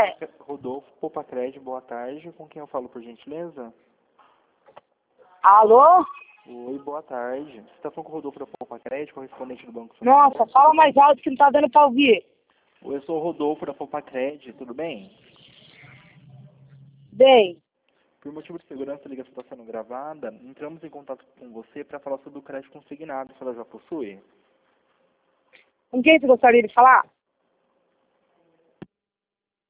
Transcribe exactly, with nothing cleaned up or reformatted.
é? Rodolfo Poupacred, boa tarde. Com quem eu falo, por gentileza? Alô? Oi, boa tarde. Você está falando com o Rodolfo da Poupacred, correspondente do Banco Nossa, Santander? fala mais alto que não tá dando pra ouvir. Oi, eu sou o Rodolfo da Poupacred, tudo bem? Bem, Por motivo de segurança, a ligação está sendo gravada. Entramos em contato com você para falar sobre o crédito consignado, se ela já possui. com quem você gostaria de falar?